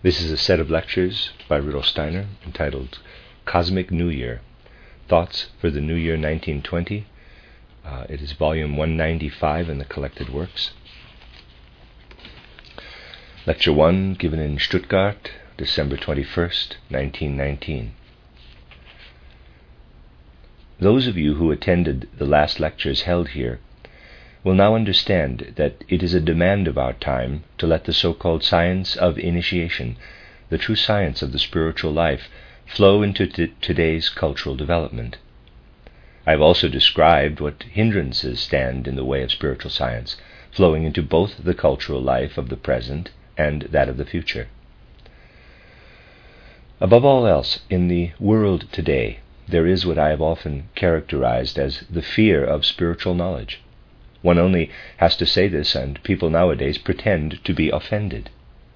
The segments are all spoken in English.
This is a set of lectures by Rudolf Steiner entitled Cosmic New Year, Thoughts for the New Year 1920. It is volume 195 in the Collected Works. Lecture 1, given in Stuttgart, December 21st, 1919. Those of you who attended the last lectures held here will now understand that it is a demand of our time to let the so-called science of initiation, the true science of the spiritual life, flow into today's cultural development. I have also described what hindrances stand in the way of spiritual science, flowing into both the cultural life of the present and that of the future. Above all else, in the world today, there is what I have often characterized as the fear of spiritual knowledge. One only has to say this, and people nowadays pretend to be offended.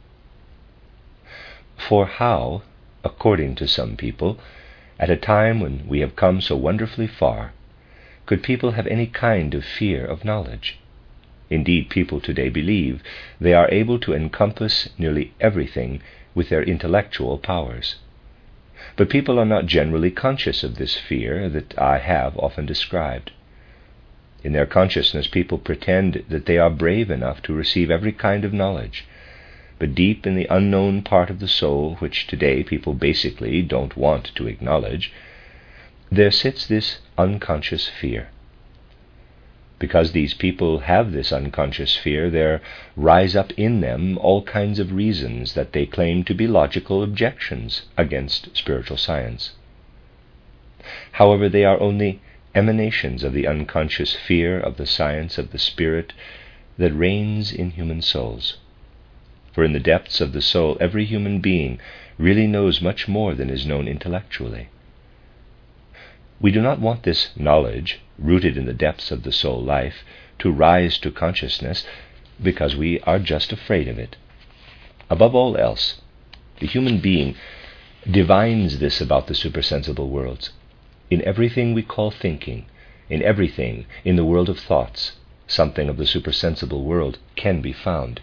For how, according to some people, at a time when we have come so wonderfully far, could people have any kind of fear of knowledge? Indeed, people today believe they are able to encompass nearly everything with their intellectual powers. But people are not generally conscious of this fear that I have often described. In their consciousness, people pretend that they are brave enough to receive every kind of knowledge, but deep in the unknown part of the soul, which today people basically don't want to acknowledge, there sits this unconscious fear. Because these people have this unconscious fear, there rise up in them all kinds of reasons that they claim to be logical objections against spiritual science. However, they are only emanations of the unconscious fear of the science of the spirit that reigns in human souls. For in the depths of the soul, every human being really knows much more than is known intellectually. We do not want this knowledge, rooted in the depths of the soul life, to rise to consciousness because we are just afraid of it. Above all else, the human being divines this about the supersensible worlds. In everything we call thinking, in everything in the world of thoughts, something of the supersensible world can be found.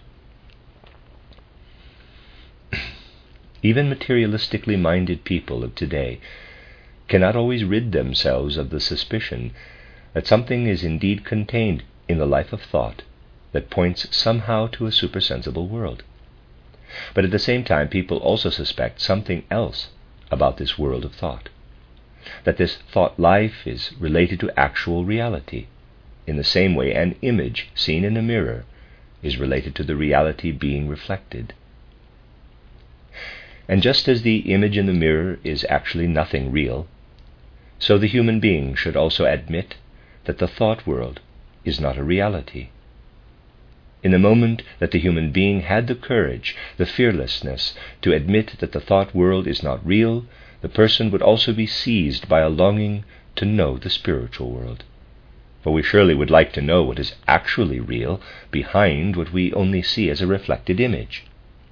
Even materialistically minded people of today cannot always rid themselves of the suspicion that something is indeed contained in the life of thought that points somehow to a supersensible world. But at the same time, people also suspect something else about this world of thought, that this thought life is related to actual reality, in the same way an image seen in a mirror is related to the reality being reflected. And just as the image in the mirror is actually nothing real, so the human being should also admit that the thought world is not a reality. In the moment that the human being had the courage, the fearlessness, to admit that the thought world is not real, the person would also be seized by a longing to know the spiritual world. For we surely would like to know what is actually real behind what we only see as a reflected image.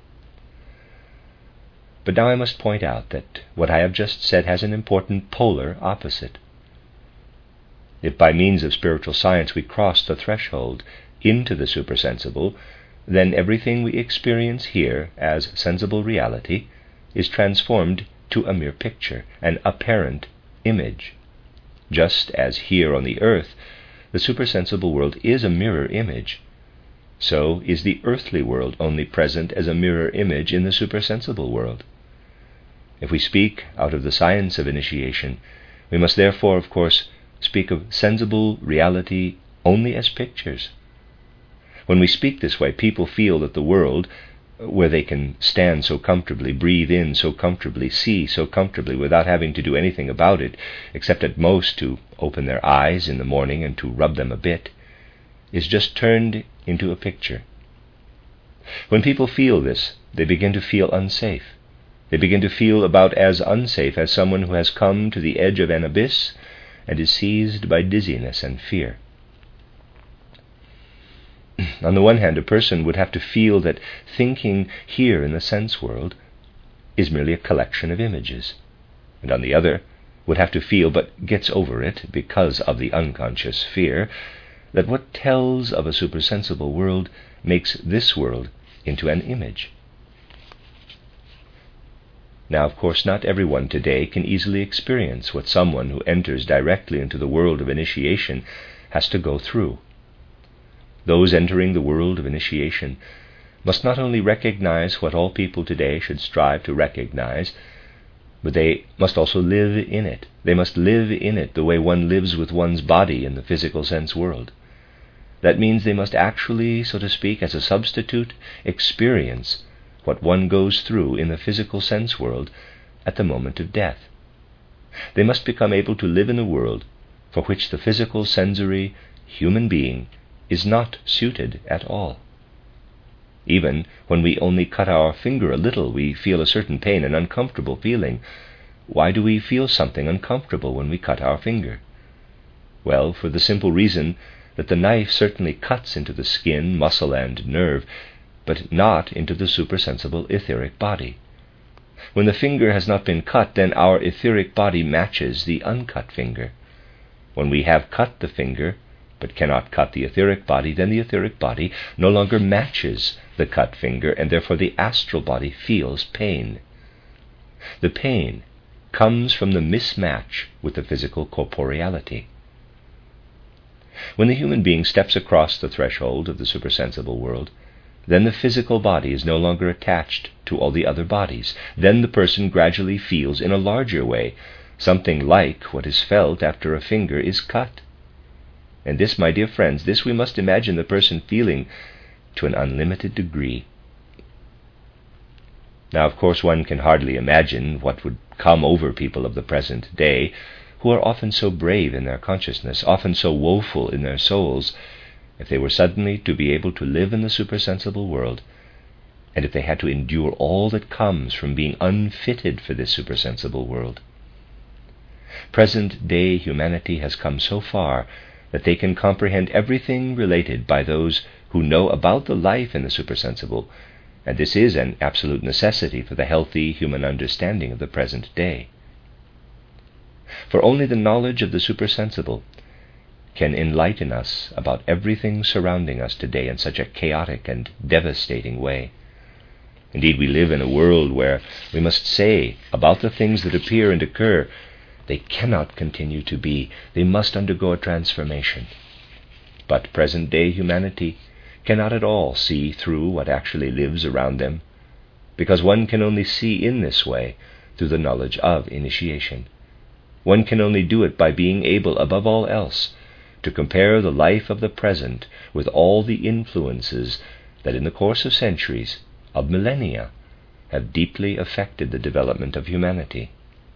But now I must point out that what I have just said has an important polar opposite. If by means of spiritual science we cross the threshold into the supersensible, then everything we experience here as sensible reality is transformed to a mere picture, an apparent image. Just as here on the earth the supersensible world is a mirror image, so is the earthly world only present as a mirror image in the supersensible world. If we speak out of the science of initiation, we must therefore, of course, speak of sensible reality only as pictures. When we speak this way, people feel that the world, where they can stand so comfortably, breathe in so comfortably, see so comfortably without having to do anything about it, except at most to open their eyes in the morning and to rub them a bit, is just turned into a picture. When people feel this, they begin to feel unsafe. They begin to feel about as unsafe as someone who has come to the edge of an abyss and is seized by dizziness and fear. On the one hand, a person would have to feel that thinking here in the sense world is merely a collection of images, and on the other would have to feel, but gets over it because of the unconscious fear, that what tells of a supersensible world makes this world into an image. Now, of course, not everyone today can easily experience what someone who enters directly into the world of initiation has to go through. Those entering the world of initiation must not only recognize what all people today should strive to recognize, but they must also live in it. They must live in it the way one lives with one's body in the physical sense world. That means they must actually, so to speak, as a substitute, experience what one goes through in the physical sense world at the moment of death. They must become able to live in a world for which the physical, sensory, human being is not suited at all. Even when we only cut our finger a little, we feel a certain pain, an uncomfortable feeling. Why do we feel something uncomfortable when we cut our finger? Well, for the simple reason that the knife certainly cuts into the skin, muscle, and nerve, but not into the supersensible etheric body. When the finger has not been cut, then our etheric body matches the uncut finger. When we have cut the finger, but cannot cut the etheric body, then the etheric body no longer matches the cut finger, and therefore the astral body feels pain. The pain comes from the mismatch with the physical corporeality. When the human being steps across the threshold of the supersensible world, then the physical body is no longer attached to all the other bodies. Then the person gradually feels in a larger way something like what is felt after a finger is cut. And this, my dear friends, this we must imagine the person feeling to an unlimited degree. Now, of course, one can hardly imagine what would come over people of the present day, who are often so brave in their consciousness, often so woeful in their souls, if they were suddenly to be able to live in the supersensible world, and if they had to endure all that comes from being unfitted for this supersensible world. Present-day humanity has come so far that they can comprehend everything related by those who know about the life in the supersensible, and this is an absolute necessity for the healthy human understanding of the present day. For only the knowledge of the supersensible can enlighten us about everything surrounding us today in such a chaotic and devastating way. Indeed, we live in a world where we must say about the things that appear and occur, they cannot continue to be. They must undergo a transformation. But present-day humanity cannot at all see through what actually lives around them, because one can only see in this way through the knowledge of initiation. One can only do it by being able, above all else, to compare the life of the present with all the influences that in the course of centuries, of millennia, have deeply affected the development of humanity.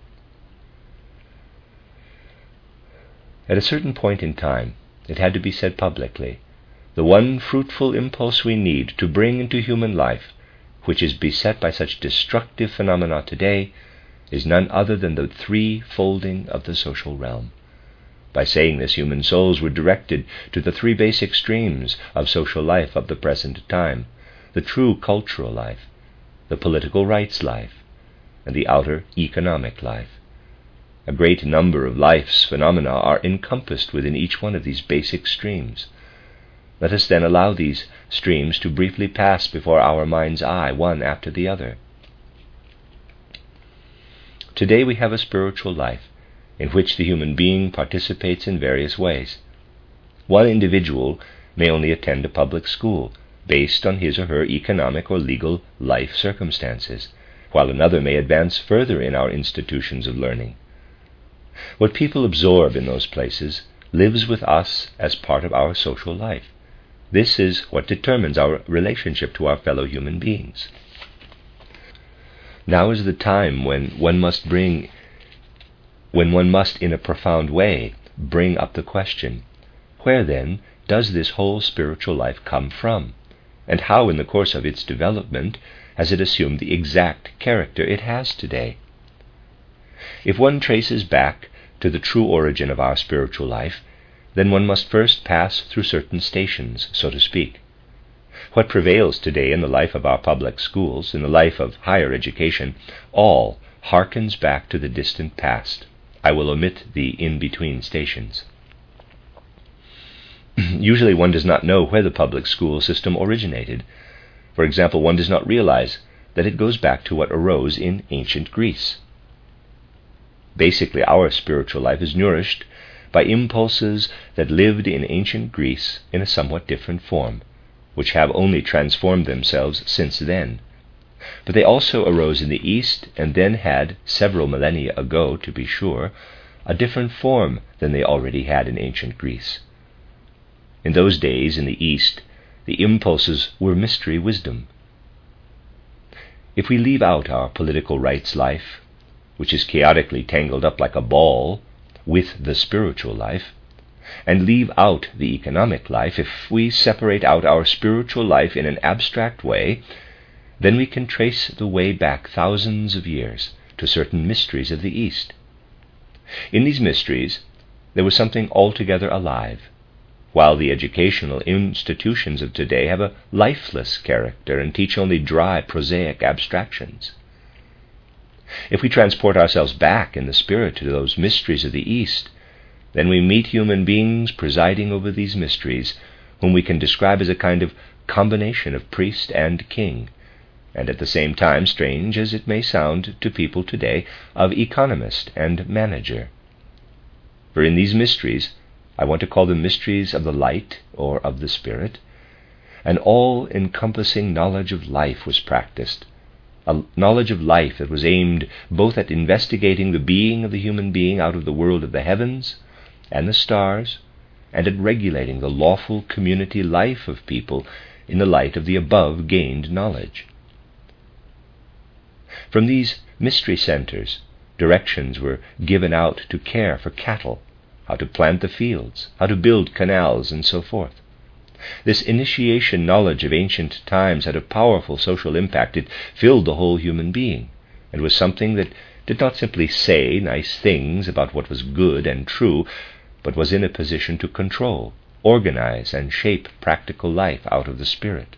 At a certain point in time, it had to be said publicly, the one fruitful impulse we need to bring into human life, which is beset by such destructive phenomena today, is none other than the three-folding of the social realm. By saying this, human souls were directed to the three basic streams of social life of the present time: the true cultural life, the political rights life, and the outer economic life. A great number of life's phenomena are encompassed within each one of these basic streams. Let us then allow these streams to briefly pass before our mind's eye, one after the other. Today we have a spiritual life in which the human being participates in various ways. One individual may only attend a public school based on his or her economic or legal life circumstances, while another may advance further in our institutions of learning. What people absorb in those places lives with us as part of our social life. This is what determines our relationship to our fellow human beings. Now is the time when one must, in a profound way, bring up the question, where then does this whole spiritual life come from, and how in the course of its development has it assumed the exact character it has today? If one traces back to the true origin of our spiritual life, then one must first pass through certain stations, so to speak. What prevails today in the life of our public schools, in the life of higher education, all harkens back to the distant past. I will omit the in-between stations. Usually one does not know where the public school system originated. For example, one does not realize that it goes back to what arose in ancient Greece. Basically, our spiritual life is nourished by impulses that lived in ancient Greece in a somewhat different form, which have only transformed themselves since then. But they also arose in the East, and then had, several millennia ago to be sure, a different form than they already had in ancient Greece. In those days in the East, the impulses were mystery wisdom. If we leave out our political rights life, which is chaotically tangled up like a ball with the spiritual life, and leave out the economic life, if we separate out our spiritual life in an abstract way, then we can trace the way back thousands of years to certain mysteries of the East. In these mysteries, there was something altogether alive, while the educational institutions of today have a lifeless character and teach only dry, prosaic abstractions. If we transport ourselves back in the spirit to those mysteries of the East, then we meet human beings presiding over these mysteries, whom we can describe as a kind of combination of priest and king, and at the same time, strange as it may sound to people today, of economist and manager. For in these mysteries, I want to call them mysteries of the light or of the spirit, an all-encompassing knowledge of life was practiced, a knowledge of life that was aimed both at investigating the being of the human being out of the world of the heavens and the stars, and at regulating the lawful community life of people in the light of the above gained knowledge. From these mystery centers, directions were given out to care for cattle, how to plant the fields, how to build canals, and so forth. This initiation knowledge of ancient times had a powerful social impact. It filled the whole human being, and was something that did not simply say nice things about what was good and true, but was in a position to control, organize, and shape practical life out of the spirit.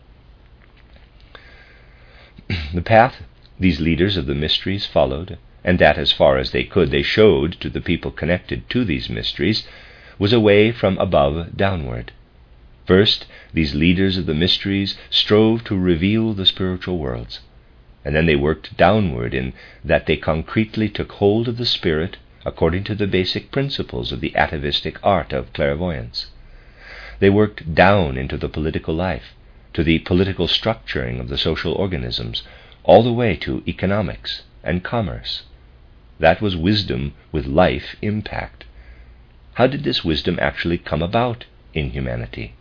The path these leaders of the mysteries followed, and that as far as they could they showed to the people connected to these mysteries, was a way from above downward. First, these leaders of the mysteries strove to reveal the spiritual worlds, and then they worked downward in that they concretely took hold of the spirit according to the basic principles of the atavistic art of clairvoyance. They worked down into the political life, to the political structuring of the social organisms, all the way to economics and commerce. That was wisdom with life impact. How did this wisdom actually come about in humanity?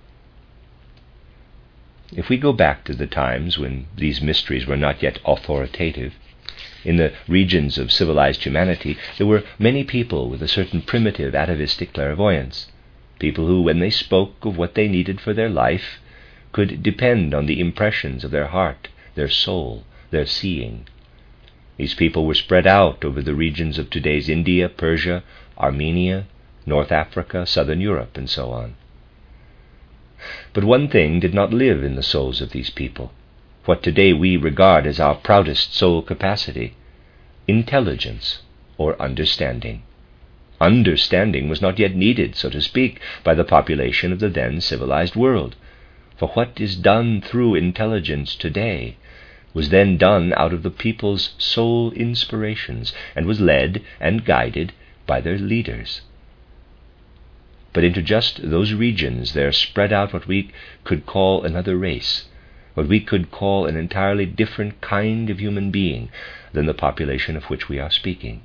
If we go back to the times when these mysteries were not yet authoritative, in the regions of civilized humanity there were many people with a certain primitive atavistic clairvoyance, people who, when they spoke of what they needed for their life, could depend on the impressions of their heart, their soul, their seeing. These people were spread out over the regions of today's India, Persia, Armenia, North Africa, Southern Europe, and so on. But one thing did not live in the souls of these people, what today we regard as our proudest soul capacity: intelligence, or understanding. Understanding was not yet needed, so to speak, by the population of the then civilized world, for what is done through intelligence today was then done out of the people's soul inspirations, and was led and guided by their leaders. But into just those regions there spread out what we could call another race, what we could call an entirely different kind of human being than the population of which we are speaking.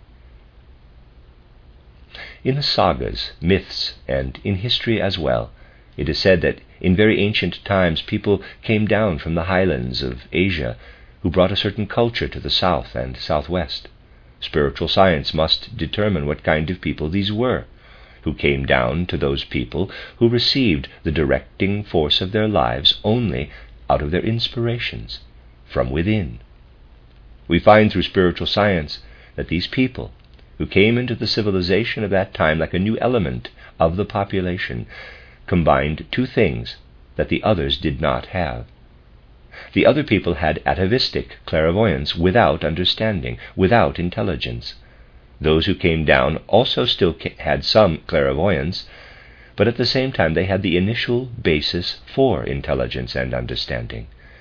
In the sagas, myths, and in history as well, it is said that in very ancient times people came down from the highlands of Asia who brought a certain culture to the south and southwest. Spiritual science must determine what kind of people these were, who came down to those people who received the directing force of their lives only out of their inspirations, from within. We find through spiritual science that these people, who came into the civilization of that time like a new element of the population, combined two things that the others did not have. The other people had atavistic clairvoyance without understanding, without intelligence. Those who came down also still had some clairvoyance, but at the same time they had the initial basis for intelligence and understanding.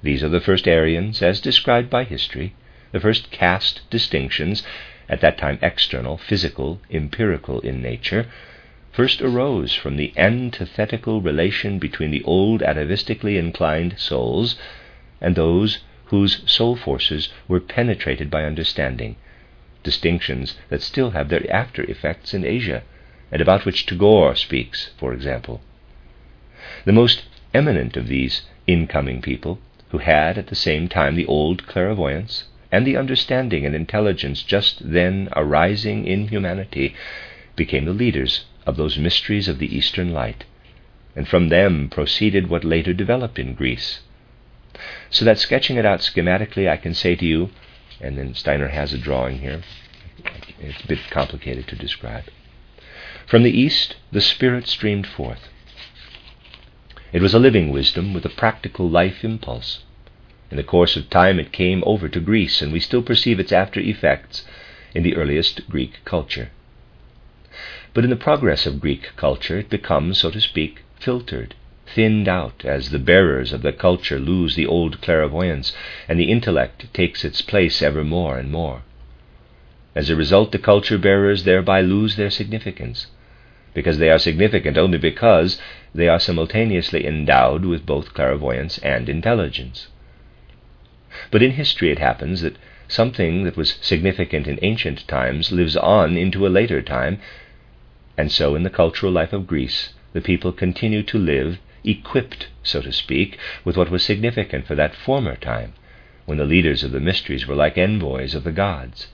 These are the first Aryans, as described by history, the first caste distinctions, at that time external, physical, empirical in nature, first arose from the antithetical relation between the old atavistically inclined souls and those whose soul forces were penetrated by understanding, distinctions that still have their after effects in Asia, and about which Tagore speaks, for example. The most eminent of these incoming people, who had at the same time the old clairvoyance and the understanding and intelligence just then arising in humanity, became the leaders of those mysteries of the Eastern Light, and from them proceeded what later developed in Greece. So that, sketching it out schematically, I can say to you, and then Steiner has a drawing here, it's a bit complicated to describe. From the East, the Spirit streamed forth. It was a living wisdom with a practical life impulse. In the course of time it came over to Greece, and we still perceive its after effects in the earliest Greek culture. But in the progress of Greek culture it becomes, so to speak, filtered, thinned out, as the bearers of the culture lose the old clairvoyance, and the intellect takes its place ever more and more. As a result, the culture bearers thereby lose their significance, because they are significant only because they are simultaneously endowed with both clairvoyance and intelligence. But in history it happens that something that was significant in ancient times lives on into a later time, and so in the cultural life of Greece the people continue to live equipped, so to speak, with what was significant for that former time, when the leaders of the mysteries were like envoys of the gods.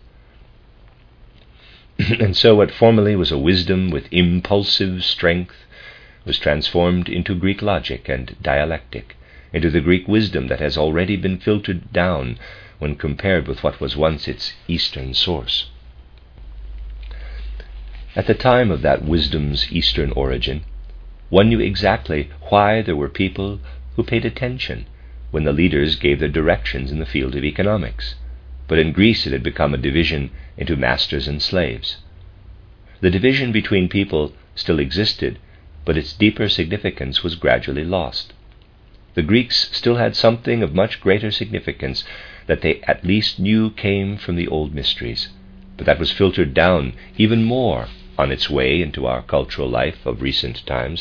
And so what formerly was a wisdom with impulsive strength was transformed into Greek logic and dialectic, into the Greek wisdom that has already been filtered down when compared with what was once its Eastern source. At the time of that wisdom's Eastern origin, one knew exactly why there were people who paid attention when the leaders gave their directions in the field of economics, but in Greece it had become a division into masters and slaves. The division between people still existed, but its deeper significance was gradually lost. The Greeks still had something of much greater significance that they at least knew came from the old mysteries, but that was filtered down even more on its way into our cultural life of recent times.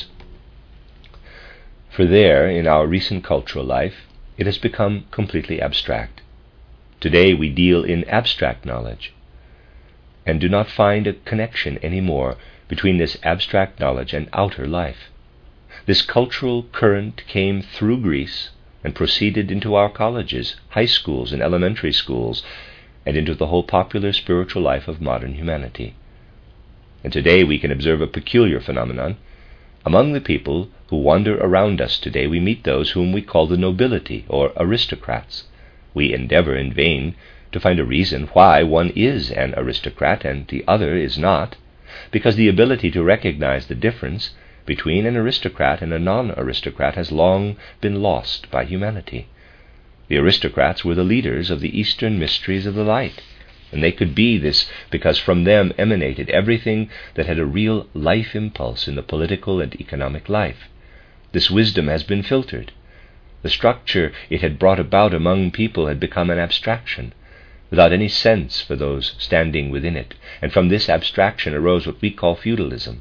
For there, in our recent cultural life, it has become completely abstract. Today we deal in abstract knowledge, and do not find a connection any more between this abstract knowledge and outer life. This cultural current came through Greece and proceeded into our colleges, high schools, and elementary schools, and into the whole popular spiritual life of modern humanity. And today we can observe a peculiar phenomenon. Among the people who wander around us today, we meet those whom we call the nobility or aristocrats. We endeavor in vain to find a reason why one is an aristocrat and the other is not, because the ability to recognize the difference between an aristocrat and a non-aristocrat has long been lost by humanity. The aristocrats were the leaders of the Eastern mysteries of the light, and they could be this because from them emanated everything that had a real life impulse in the political and economic life. This wisdom has been filtered. The structure it had brought about among people had become an abstraction, without any sense for those standing within it, and from this abstraction arose what we call feudalism.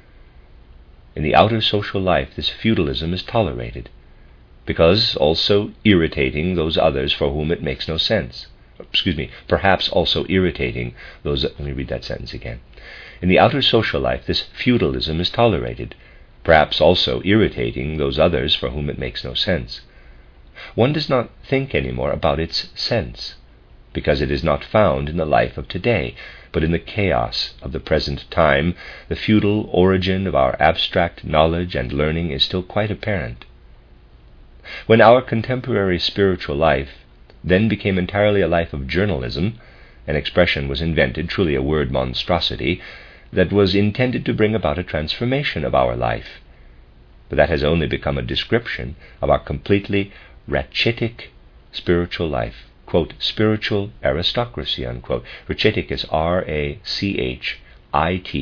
In the outer social life, this feudalism is tolerated, because also irritating those others for whom it makes no sense. Perhaps also irritating those... Let me read that sentence again. In the outer social life, this feudalism is tolerated, perhaps also irritating those others for whom it makes no sense. One does not think any more about its sense, because it is not found in the life of today, but in the chaos of the present time. The feudal origin of our abstract knowledge and learning is still quite apparent. When our contemporary spiritual life then became entirely a life of journalism, an expression was invented, truly a word monstrosity, that was intended to bring about a transformation of our life. But that has only become a description of our completely rachitic spiritual life. Quote, spiritual aristocracy, unquote. Rachitic is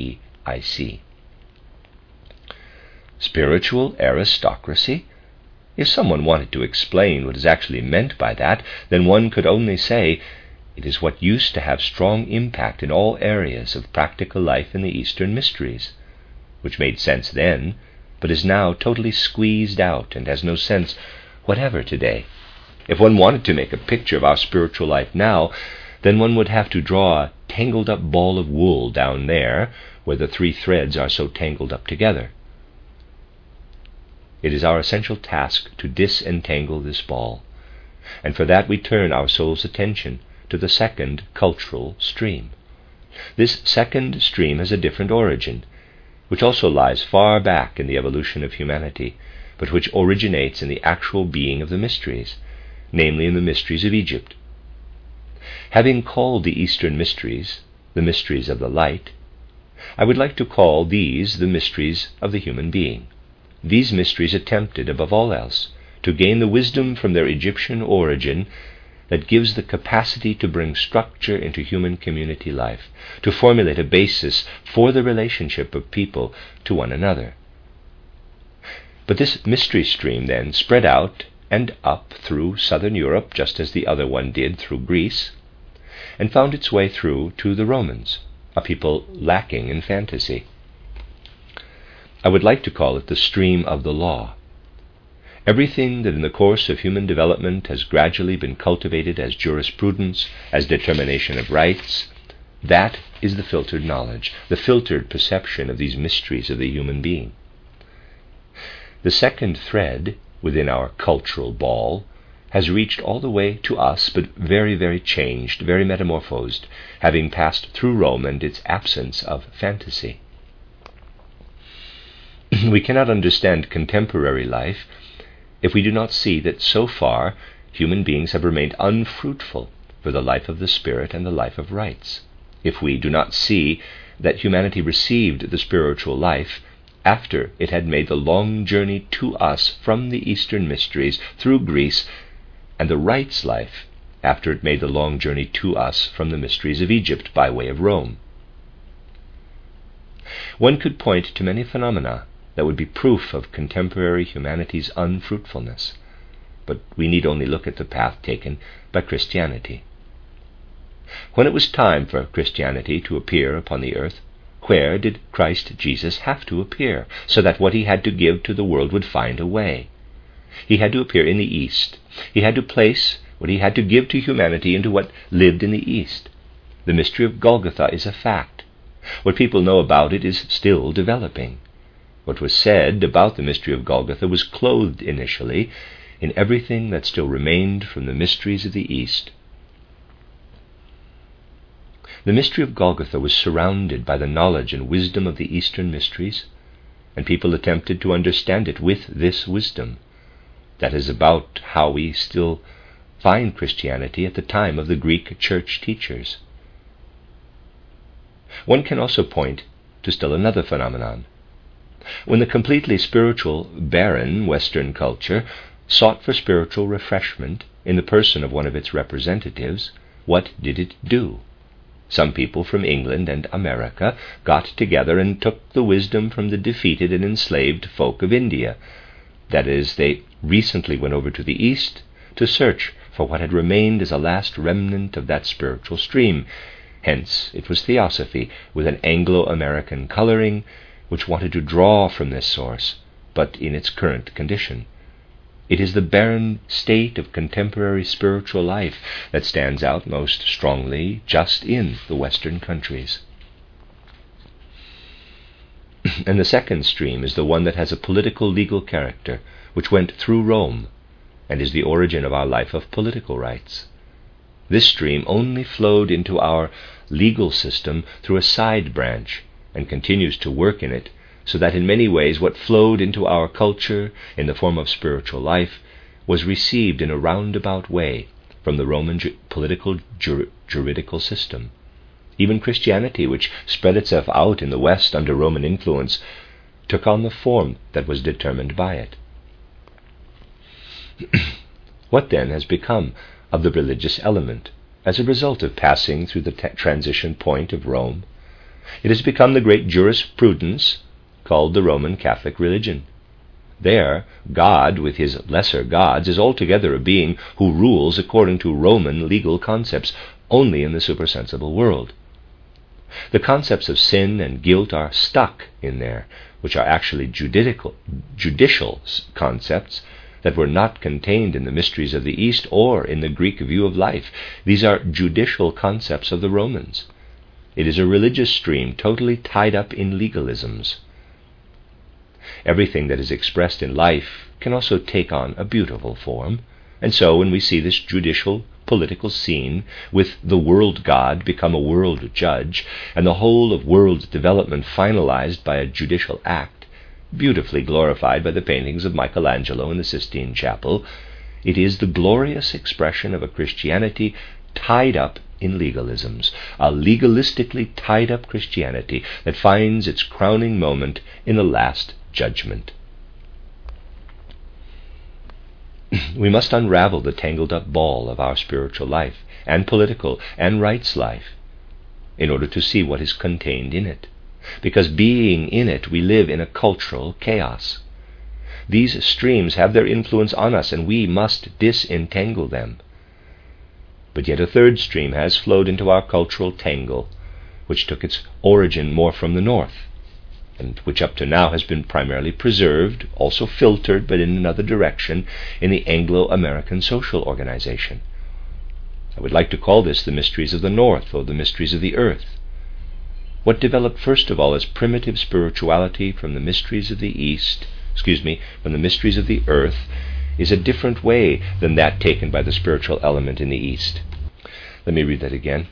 R-A-C-H-I-T-I-C. Spiritual aristocracy? If someone wanted to explain what is actually meant by that, then one could only say, it is what used to have strong impact in all areas of practical life in the Eastern mysteries, which made sense then, but is now totally squeezed out and has no sense whatever today. If one wanted to make a picture of our spiritual life now, then one would have to draw a tangled-up ball of wool down there, where the three threads are so tangled up together. It is our essential task to disentangle this ball, and for that we turn our soul's attention to the second cultural stream. This second stream has a different origin, which also lies far back in the evolution of humanity, but which originates in the actual being of the mysteries, namely in the mysteries of Egypt. Having called the Eastern mysteries the mysteries of the light, I would like to call these the mysteries of the human being. These mysteries attempted, above all else, to gain the wisdom from their Egyptian origin that gives the capacity to bring structure into human community life, to formulate a basis for the relationship of people to one another. But this mystery stream then spread out and up through southern Europe, just as the other one did through Greece, and found its way through to the Romans, a people lacking in fantasy. I would like to call it the stream of the law. Everything that in the course of human development has gradually been cultivated as jurisprudence, as determination of rights, that is the filtered knowledge, the filtered perception of these mysteries of the human being. The second thread within our cultural ball has reached all the way to us, but very, very changed, very metamorphosed, having passed through Rome and its absence of fantasy. We cannot understand contemporary life if we do not see that so far human beings have remained unfruitful for the life of the Spirit and the life of rights. If we do not see that humanity received the spiritual life after it had made the long journey to us from the Eastern mysteries through Greece, and the rights life after it made the long journey to us from the mysteries of Egypt by way of Rome. One could point to many phenomena that would be proof of contemporary humanity's unfruitfulness, but we need only look at the path taken by Christianity. When it was time for Christianity to appear upon the earth, where did Christ Jesus have to appear, so that what he had to give to the world would find a way? He had to appear in the East. He had to place what he had to give to humanity into what lived in the East. The mystery of Golgotha is a fact. What people know about it is still developing. What was said about the mystery of Golgotha was clothed initially in everything that still remained from the mysteries of the East. The mystery of Golgotha was surrounded by the knowledge and wisdom of the Eastern mysteries, and people attempted to understand it with this wisdom. That is about how we still find Christianity at the time of the Greek church teachers. One can also point to still another phenomenon. When the completely spiritual, barren Western culture sought for spiritual refreshment in the person of one of its representatives, what did it do? Some people from England and America got together and took the wisdom from the defeated and enslaved folk of India. That is, they recently went over to the East to search for what had remained as a last remnant of that spiritual stream. Hence, it was Theosophy, with an Anglo-American coloring, which wanted to draw from this source, but in its current condition. It is the barren state of contemporary spiritual life that stands out most strongly just in the Western countries. And the second stream is the one that has a political legal character, which went through Rome, and is the origin of our life of political rights. This stream only flowed into our legal system through a side branch, and continues to work in it, so that in many ways what flowed into our culture in the form of spiritual life was received in a roundabout way from the Roman political juridical system. Even Christianity, which spread itself out in the West under Roman influence, took on the form that was determined by it. What then has become of the religious element as a result of passing through the transition point of Rome? It has become the great jurisprudence called the Roman Catholic religion. There, God, with his lesser gods, is altogether a being who rules according to Roman legal concepts, only in the supersensible world. The concepts of sin and guilt are stuck in there, which are actually judicial concepts that were not contained in the mysteries of the East or in the Greek view of life. These are judicial concepts of the Romans. It is a religious stream totally tied up in legalisms. Everything that is expressed in life can also take on a beautiful form, and so when we see this judicial political scene with the world god become a world judge and the whole of world development finalized by a judicial act, beautifully glorified by the paintings of Michelangelo in the Sistine Chapel, it is the glorious expression of a Christianity tied up in legalisms, a legalistically tied up Christianity that finds its crowning moment in the last judgment. We must unravel the tangled up ball of our spiritual life and political and rights life in order to see what is contained in it, because being in it we live in a cultural chaos. These streams have their influence on us, and we must disentangle them. But yet a third stream has flowed into our cultural tangle, which took its origin more from the north, and which up to now has been primarily preserved, also filtered, but in another direction, in the Anglo-American social organization. I would like to call this the mysteries of the North, or the mysteries of the earth. What developed first of all as primitive spirituality from the mysteries of the East, from the mysteries of the earth, is a different way than that taken by the spiritual element in the East. Let me read that again.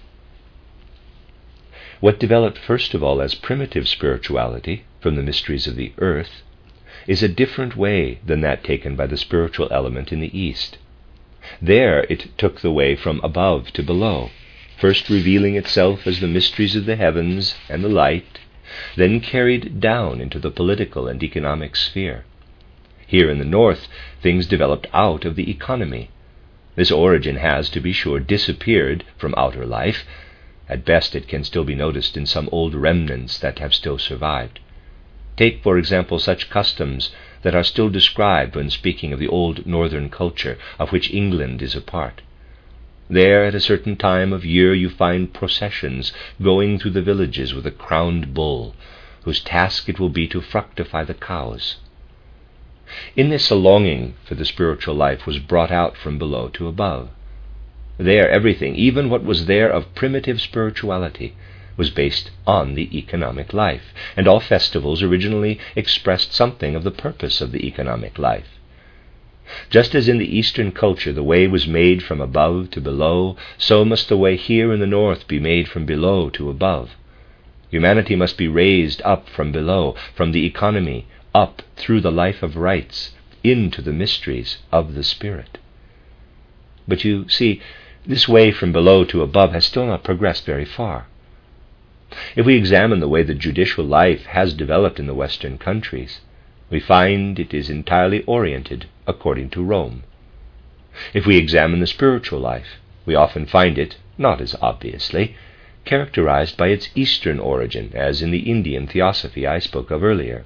What developed first of all as primitive spirituality from the mysteries of the earth is a different way than that taken by the spiritual element in the East. There it took the way from above to below, first revealing itself as the mysteries of the heavens and the light, then carried down into the political and economic sphere. Here in the North, things developed out of the economy. This origin has, to be sure, disappeared from outer life. At best it can still be noticed in some old remnants that have still survived. Take, for example, such customs that are still described when speaking of the old northern culture, of which England is a part. There, at a certain time of year, you find processions going through the villages with a crowned bull, whose task it will be to fructify the cows. In this, a longing for the spiritual life was brought out from below to above. There, everything, even what was there of primitive spirituality, was based on the economic life, and all festivals originally expressed something of the purpose of the economic life. Just as in the Eastern culture the way was made from above to below, so must the way here in the North be made from below to above. Humanity must be raised up from below, from the economy, up through the life of rights, into the mysteries of the Spirit. But you see, this way from below to above has still not progressed very far. If we examine the way the judicial life has developed in the Western countries, we find it is entirely oriented according to Rome. If we examine the spiritual life, we often find it, not as obviously, characterized by its Eastern origin, as in the Indian theosophy I spoke of earlier.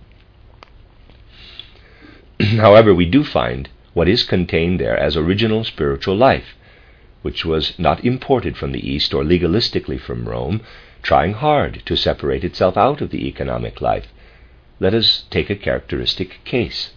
However, we do find what is contained there as original spiritual life, which was not imported from the East or legalistically from Rome, trying hard to separate itself out of the economic life. Let us take a characteristic case.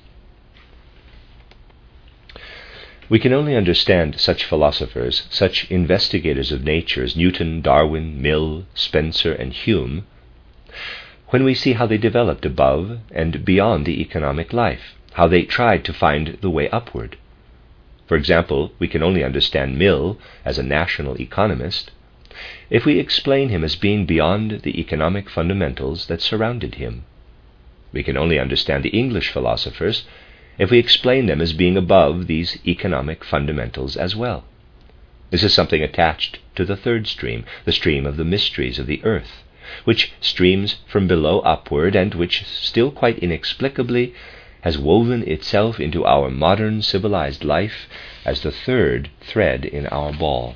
We can only understand such philosophers, such investigators of nature as Newton, Darwin, Mill, Spencer, and Hume, when we see how they developed above and beyond the economic life, how they tried to find the way upward. For example, we can only understand Mill as a national economist if we explain him as being beyond the economic fundamentals that surrounded him. We can only understand the English philosophers if we explain them as being above these economic fundamentals as well. This is something attached to the third stream, the stream of the mysteries of the earth, which streams from below upward and which, still quite inexplicably, has woven itself into our modern civilized life as the third thread in our ball.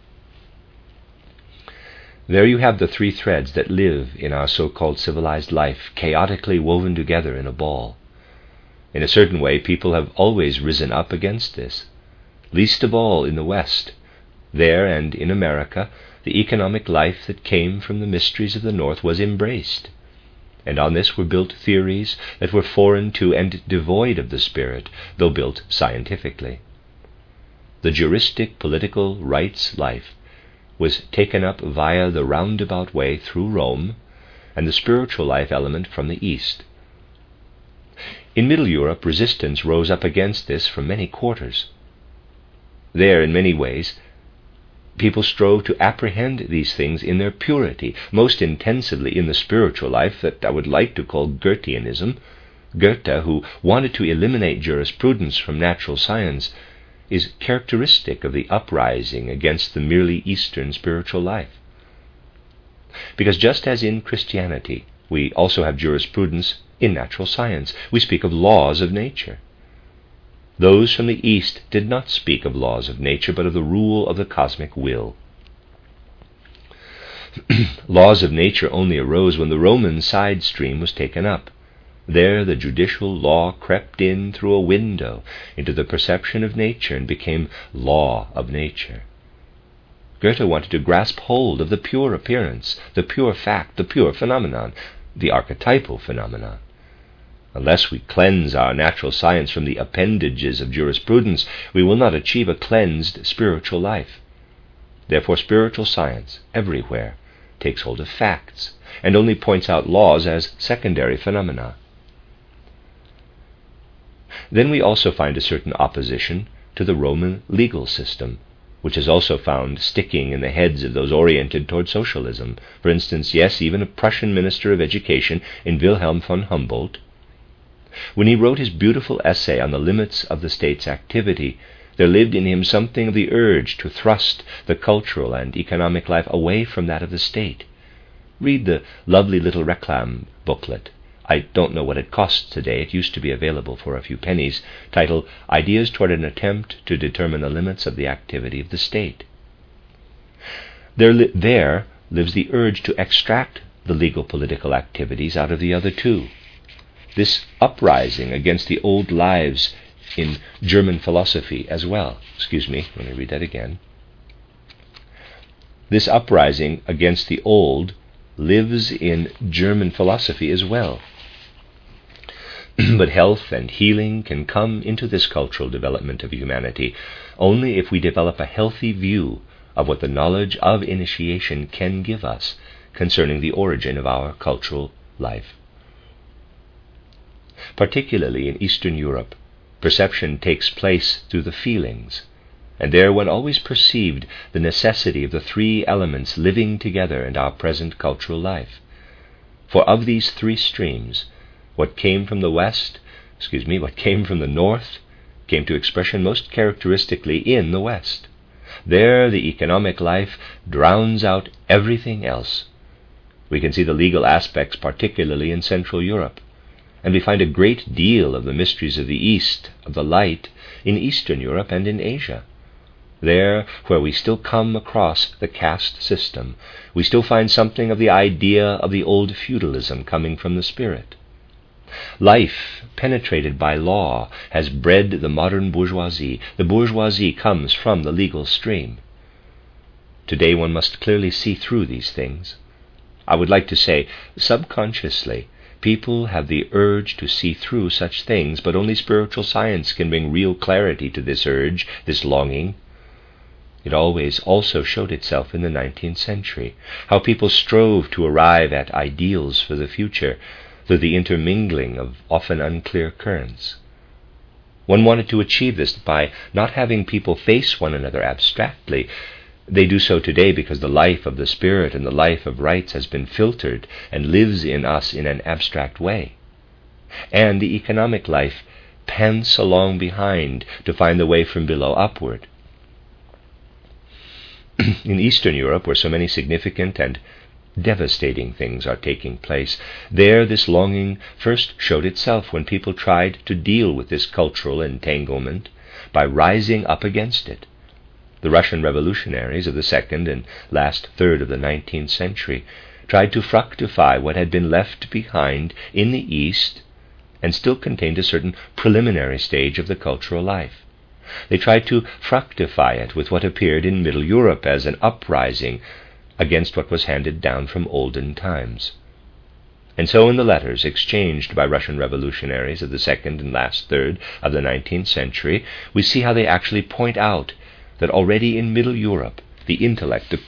There you have the three threads that live in our so-called civilized life, chaotically woven together in a ball. In a certain way, people have always risen up against this, least of all in the West. There and in America, the economic life that came from the mysteries of the North was embraced, and on this were built theories that were foreign to and devoid of the Spirit, though built scientifically. The juristic political rights life was taken up via the roundabout way through Rome, and the spiritual life element from the East. In Middle Europe, resistance rose up against this from many quarters. There, in many ways, people strove to apprehend these things in their purity, most intensively in the spiritual life that I would like to call Goetheanism. Goethe, who wanted to eliminate jurisprudence from natural science, is characteristic of the uprising against the merely Eastern spiritual life. Because just as in Christianity, we also have jurisprudence in natural science. We speak of laws of nature. Those from the East did not speak of laws of nature, but of the rule of the cosmic will. Laws of nature only arose when the Roman side stream was taken up. There the judicial law crept in through a window into the perception of nature and became law of nature. Goethe wanted to grasp hold of the pure appearance, the pure fact, the pure phenomenon, the archetypal phenomenon. Unless we cleanse our natural science from the appendages of jurisprudence, we will not achieve a cleansed spiritual life. Therefore, spiritual science, everywhere, takes hold of facts, and only points out laws as secondary phenomena. Then we also find a certain opposition to the Roman legal system, which is also found sticking in the heads of those oriented toward socialism. For instance, yes, even a Prussian minister of education in Wilhelm von Humboldt, when he wrote his beautiful essay on the limits of the state's activity, there lived in him something of the urge to thrust the cultural and economic life away from that of the state. Read the lovely little reclam booklet. I don't know what it costs today. It used to be available for a few pennies, titled Ideas Toward an Attempt to Determine the Limits of the Activity of the State. There lives the urge to extract the legal political activities out of the other two. This uprising against the old lives in German philosophy as well. Let me read that again. This uprising against the old lives in German philosophy as well. But health and healing can come into this cultural development of humanity only if we develop a healthy view of what the knowledge of initiation can give us concerning the origin of our cultural life. Particularly in Eastern Europe, perception takes place through the feelings, and there one always perceived the necessity of the three elements living together in our present cultural life. For of these three streams, what came from the north, came to expression most characteristically in the West. There the economic life drowns out everything else. We can see the legal aspects particularly in Central Europe, and we find a great deal of the mysteries of the East, of the light, in Eastern Europe and in Asia. There, where we still come across the caste system, we still find something of the idea of the old feudalism coming from the spirit. Life, penetrated by law, has bred the modern bourgeoisie. The bourgeoisie comes from the legal stream. Today one must clearly see through these things. I would like to say, subconsciously, people have the urge to see through such things, but only spiritual science can bring real clarity to this urge, this longing. It always also showed itself in the 19th century, how people strove to arrive at ideals for the future through the intermingling of often unclear currents. One wanted to achieve this by not having people face one another abstractly. They do so today because the life of the Spirit and the life of rights has been filtered and lives in us in an abstract way. And the economic life pants along behind to find the way from below upward. In Eastern Europe, where so many significant and devastating things are taking place, there this longing first showed itself when people tried to deal with this cultural entanglement by rising up against it. The Russian revolutionaries of the second and last third of the 19th century tried to fructify what had been left behind in the East and still contained a certain preliminary stage of the cultural life. They tried to fructify it with what appeared in Middle Europe as an uprising against what was handed down from olden times. And so in the letters exchanged by Russian revolutionaries of the second and last third of the 19th century, we see how they actually point out that already in Middle Europe, the intellect, the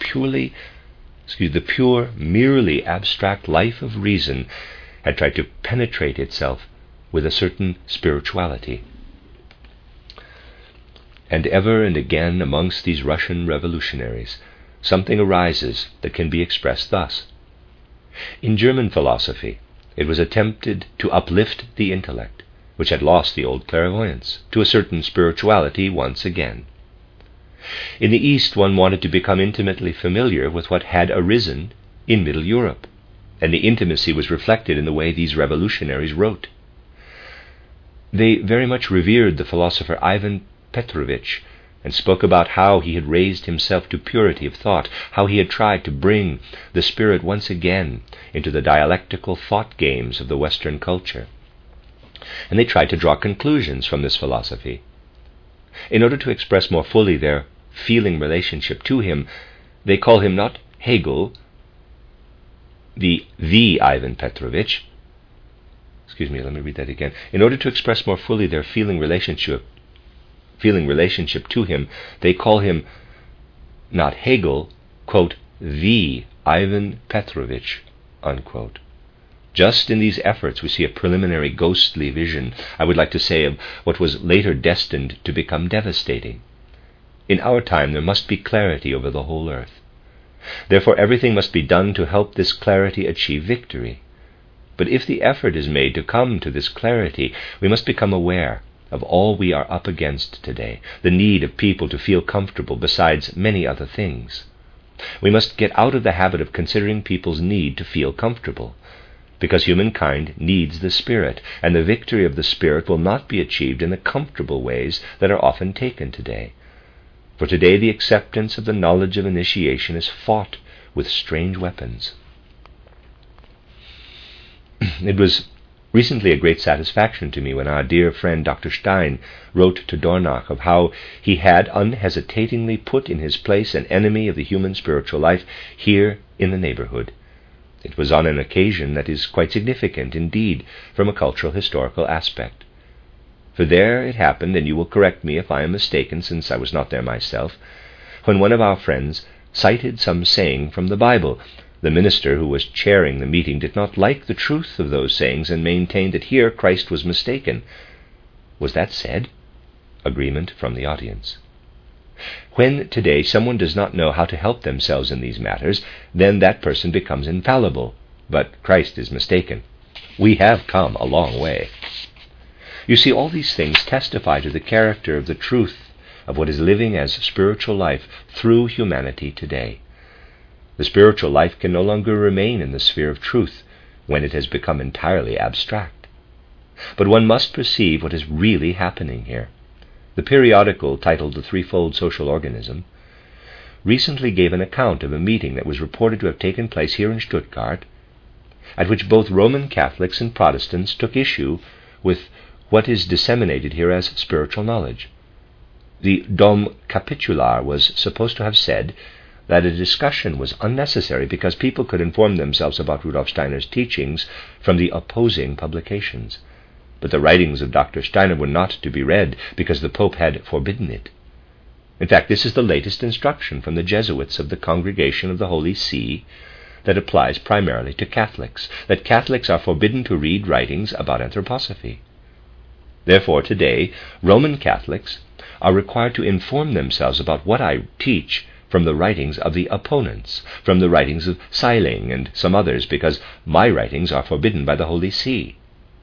pure, merely abstract life of reason, had tried to penetrate itself with a certain spirituality. And ever and again amongst these Russian revolutionaries, something arises that can be expressed thus. In German philosophy, it was attempted to uplift the intellect, which had lost the old clairvoyance, to a certain spirituality once again. In the East, one wanted to become intimately familiar with what had arisen in Middle Europe, and the intimacy was reflected in the way these revolutionaries wrote. They very much revered the philosopher Ivan Petrovich, and spoke about how he had raised himself to purity of thought, how he had tried to bring the spirit once again into the dialectical thought games of the Western culture. And they tried to draw conclusions from this philosophy. In order to express more fully their feeling relationship to him, they call him not Hegel, the Ivan Petrovich. Let me read that again. In order to express more fully their feeling relationship to him, they call him not Hegel, quote, the Ivan Petrovich, unquote. Just in these efforts we see a preliminary ghostly vision, I would like to say, of what was later destined to become devastating. In our time there must be clarity over the whole earth. Therefore everything must be done to help this clarity achieve victory. But if the effort is made to come to this clarity, we must become aware of all we are up against today, the need of people to feel comfortable besides many other things. We must get out of the habit of considering people's need to feel comfortable, because humankind needs the Spirit, and the victory of the Spirit will not be achieved in the comfortable ways that are often taken today. For today the acceptance of the knowledge of initiation is fought with strange weapons. It was recently a great satisfaction to me when our dear friend Dr. Stein wrote to Dornach of how he had unhesitatingly put in his place an enemy of the human spiritual life here in the neighborhood. It was on an occasion that is quite significant indeed from a cultural historical aspect. For there it happened, and you will correct me if I am mistaken, since I was not there myself, when one of our friends cited some saying from the Bible. The minister who was chairing the meeting did not like the truth of those sayings and maintained that here Christ was mistaken. Was that said? Agreement from the audience. When today someone does not know how to help themselves in these matters, then that person becomes infallible, but Christ is mistaken. We have come a long way. You see, all these things testify to the character of the truth of what is living as spiritual life through humanity today. The spiritual life can no longer remain in the sphere of truth when it has become entirely abstract. But one must perceive what is really happening here. The periodical titled The Threefold Social Organism recently gave an account of a meeting that was reported to have taken place here in Stuttgart, at which both Roman Catholics and Protestants took issue with what is disseminated here as spiritual knowledge. The Dom Capitular was supposed to have said that a discussion was unnecessary because people could inform themselves about Rudolf Steiner's teachings from the opposing publications. But the writings of Dr. Steiner were not to be read because the Pope had forbidden it. In fact, this is the latest instruction from the Jesuits of the Congregation of the Holy See that applies primarily to Catholics, that Catholics are forbidden to read writings about anthroposophy. Therefore, today, Roman Catholics are required to inform themselves about what I teach from the writings of the opponents, from the writings of Seiling and some others, because my writings are forbidden by the Holy See.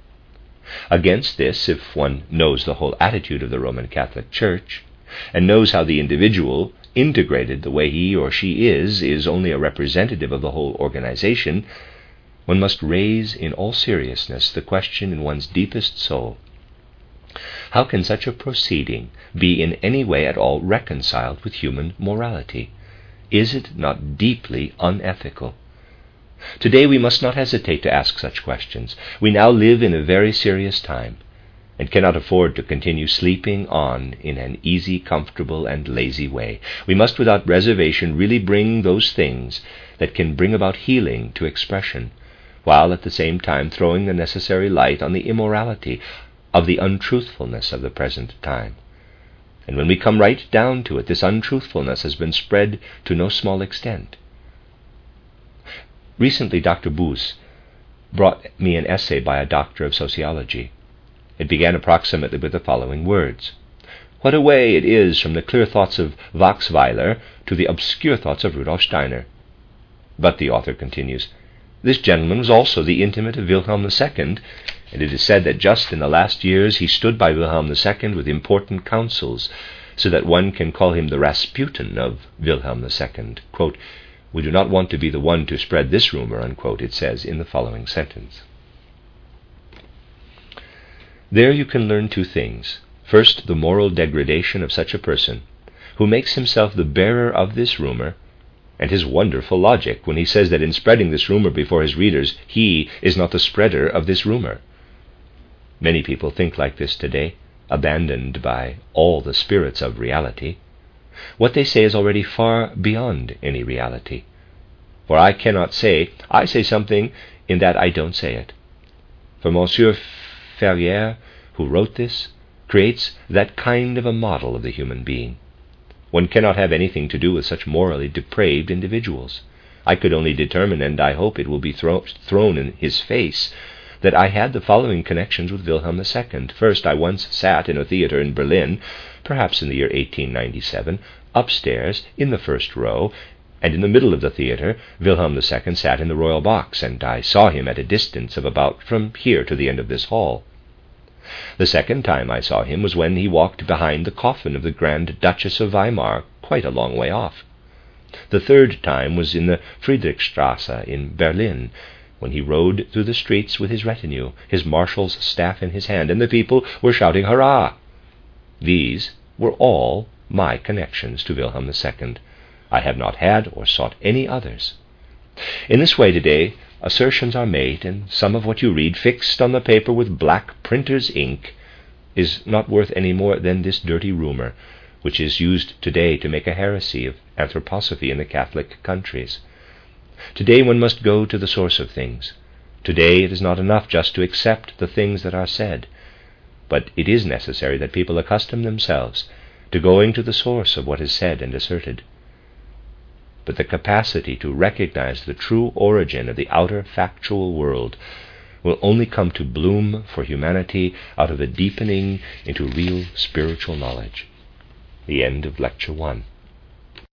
Against this, if one knows the whole attitude of the Roman Catholic Church, and knows how the individual, integrated the way he or she is only a representative of the whole organization, one must raise in all seriousness the question in one's deepest soul: how can such a proceeding be in any way at all reconciled with human morality? Is it not deeply unethical? Today we must not hesitate to ask such questions. We now live in a very serious time, and cannot afford to continue sleeping on in an easy, comfortable, and lazy way. We must without reservation really bring those things that can bring about healing to expression, while at the same time throwing the necessary light on the immorality of the untruthfulness of the present time. And when we come right down to it, this untruthfulness has been spread to no small extent. Recently, Dr. Boos brought me an essay by a doctor of sociology. It began approximately with the following words: "What a way it is from the clear thoughts of Waxweiler to the obscure thoughts of Rudolf Steiner." But the author continues, "This gentleman was also the intimate of Wilhelm II, and it is said that just in the last years he stood by Wilhelm II with important counsels, so that one can call him the Rasputin of Wilhelm II. Quote, 'We do not want to be the one to spread this rumor,' unquote," it says in the following sentence. There you can learn two things. First, the moral degradation of such a person, who makes himself the bearer of this rumor, and his wonderful logic when he says that in spreading this rumor before his readers, he is not the spreader of this rumor. Many people think like this today, abandoned by all the spirits of reality. What they say is already far beyond any reality. For I cannot say, I say something in that I don't say it. For Monsieur Ferrier, who wrote this, creates that kind of a model of the human being. One cannot have anything to do with such morally depraved individuals. I could only determine, and I hope it will be thrown in his face, that I had the following connections with Wilhelm II. First, I once sat in a theater in Berlin, perhaps in the year 1897, upstairs in the first row, and in the middle of the theater Wilhelm II sat in the royal box, and I saw him at a distance of about from here to the end of this hall. The second time I saw him was when he walked behind the coffin of the Grand Duchess of Weimar, quite a long way off. The third time was in the Friedrichstrasse in Berlin, when he rode through the streets with his retinue, his marshal's staff in his hand, and the people were shouting hurrah. These were all my connections to Wilhelm II. I have not had or sought any others. In this way today assertions are made, and some of what you read, fixed on the paper with black printer's ink, is not worth any more than this dirty rumor, which is used today to make a heresy of anthroposophy in the Catholic countries. Today one must go to the source of things. Today it is not enough just to accept the things that are said, but it is necessary that people accustom themselves to going to the source of what is said and asserted. But the capacity to recognize the true origin of the outer factual world will only come to bloom for humanity out of a deepening into real spiritual knowledge. The end of Lecture 1.